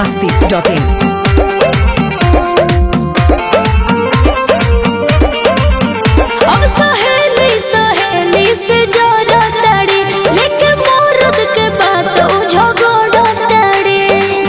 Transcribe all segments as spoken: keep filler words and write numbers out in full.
masti dot in. अब सहेली सहेली से जोड़ा तड़ी लेके मोरद के बात झगड़ा तड़ी।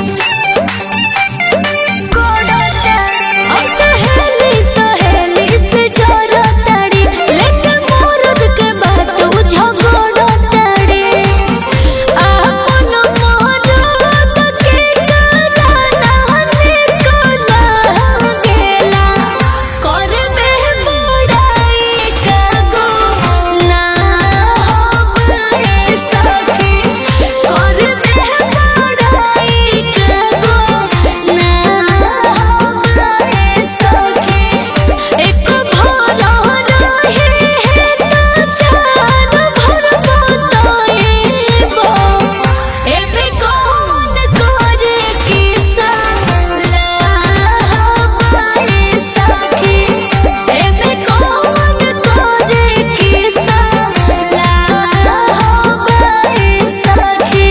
अब सहेली सहेली से जोड़ा तड़ी लेके मोरद के बात झगड़ा तड़ी। अपन मोरद के कराना निकला गेला कर में बड़ाई कगो ना होवे सखी। कर में बड़ाई कगो ना होवे सखी। एक भर रहे है तो चार भर बताएबो। एबे कौन करे किस्सा लावे सखी। एबे कौन करे किस्सा लावे सखी।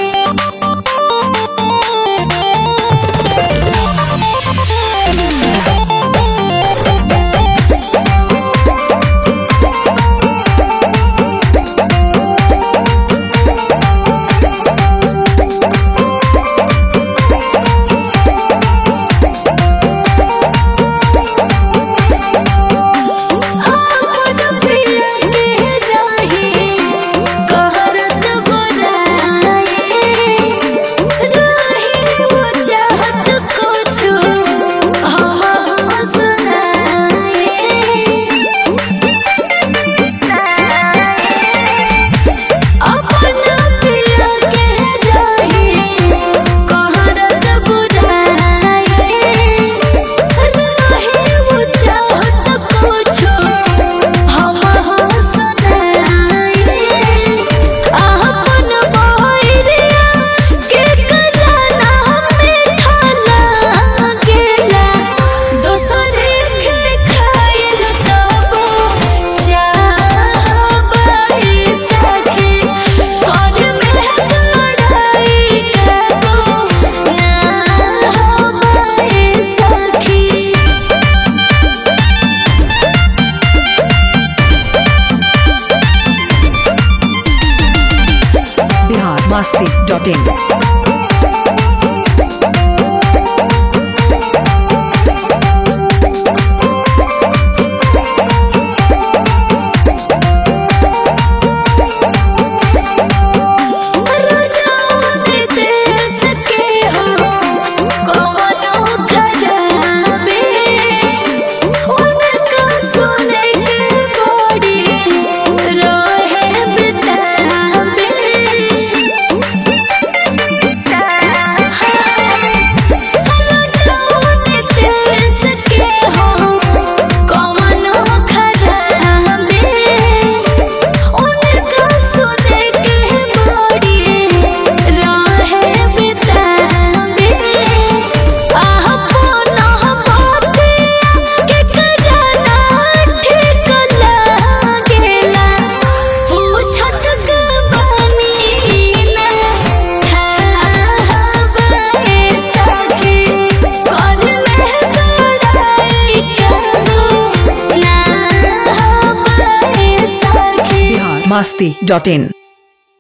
आपन प्रिय के रही कहरत बुराई। रही वो चाहत कुछु हम सुनाई। अपन प्रिय के रही कहरत बुराई। रही वो चाहत कुछु हम सुनाई। अपन बहरिया के कराना मीठा लागेला। दोसरे के खाइल तबो चाहबै सखी। कर में बड़ाई कगो ना होबै सखी। Bihar masti dot in. रोजाने देश के हो कवनो खराबे। उनका सुने के बड़ी रहे बिताबे। रोजाने देश के हो कवनो खराबे। उनका सुने के बड़ी रहे बिताबे। अपन बतिया के कराना ठीक लागेला। पूछत के बानी ना खाबै सखी। कर में बड़ाई कगो ना होबै सखी। Bihar masti dot in.